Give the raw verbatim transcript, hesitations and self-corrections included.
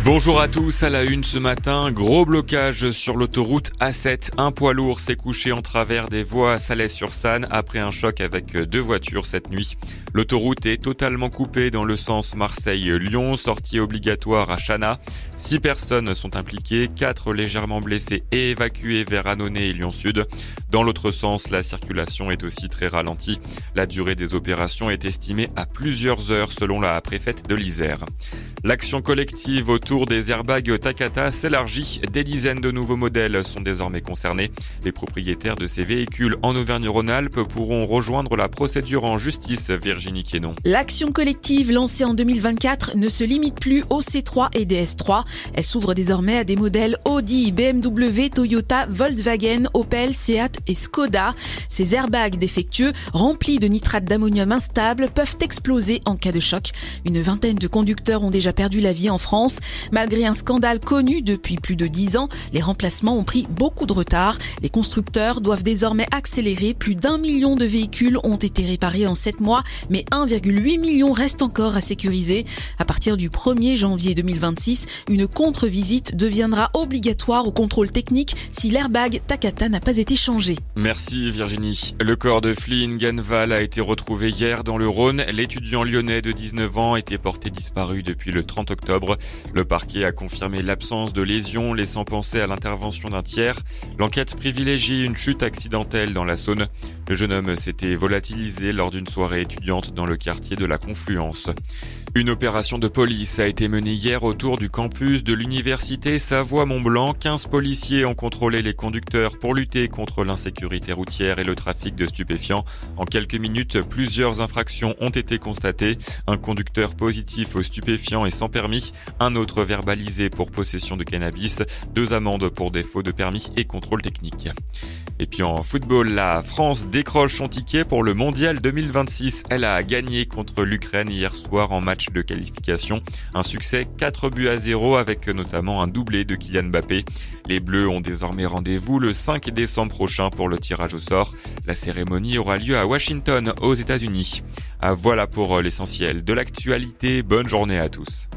Bonjour à tous, à la une ce matin, gros blocage sur l'autoroute A sept. Un poids lourd s'est couché en travers des voies à Salais-sur-Sanne après un choc avec deux voitures cette nuit. L'autoroute est totalement coupée dans le sens Marseille-Lyon, sortie obligatoire à Chana. Six personnes sont impliquées, quatre légèrement blessées et évacuées vers Annonay et Lyon-Sud. Dans l'autre sens, la circulation est aussi très ralentie. La durée des opérations est estimée à plusieurs heures selon la préfète de l'Isère. L'action collective autour des airbags Takata s'élargit. Des dizaines de nouveaux modèles sont désormais concernés. Les propriétaires de ces véhicules en Auvergne-Rhône-Alpes pourront rejoindre la procédure en justice. Virginie Quénon. L'action collective lancée en deux mille vingt-quatre ne se limite plus au C trois et D S trois. Elle s'ouvre désormais à des modèles Audi, B M W, Toyota, Volkswagen, Opel, Seat et Skoda. Ces airbags défectueux, remplis de nitrate d'ammonium instable, peuvent exploser en cas de choc. Une vingtaine de conducteurs ont déjà perdu la vie en France. Malgré un scandale connu depuis plus de dix ans, les remplacements ont pris beaucoup de retard. Les constructeurs doivent désormais accélérer. Plus d'un million de véhicules ont été réparés en sept mois, mais un virgule huit million reste encore à sécuriser. À partir du premier janvier deux mille vingt-six, une contre-visite deviendra obligatoire au contrôle technique si l'airbag Takata n'a pas été changé. Merci Virginie. Le corps de Flynn Ganval a été retrouvé hier dans le Rhône. L'étudiant lyonnais de dix-neuf ans était porté disparu depuis le trente octobre. Le parquet a confirmé l'absence de lésions, laissant penser à l'intervention d'un tiers. L'enquête privilégie une chute accidentelle dans la Saône. Le jeune homme s'était volatilisé lors d'une soirée étudiante dans le quartier de la Confluence. Une opération de police a été menée hier autour du campus de l'université Savoie-Mont-Blanc. quinze policiers ont contrôlé les conducteurs pour lutter contre l'insécurité routière et le trafic de stupéfiants. En quelques minutes, plusieurs infractions ont été constatées. Un conducteur positif aux stupéfiants et sans permis, un autre verbalisé pour possession de cannabis, deux amendes pour défaut de permis et contrôle technique. Et puis en football, la France décroche son ticket pour le mondial deux mille vingt-six. Elle a gagné contre l'Ukraine hier soir en match de qualification. Un succès quatre buts à zéro avec notamment un doublé de Kylian Mbappé. Les Bleus ont désormais rendez-vous le cinq décembre prochain pour le tirage au sort. La cérémonie aura lieu à Washington, aux États-Unis. Ah, voilà pour l'essentiel de l'actualité. Bonne journée à tous.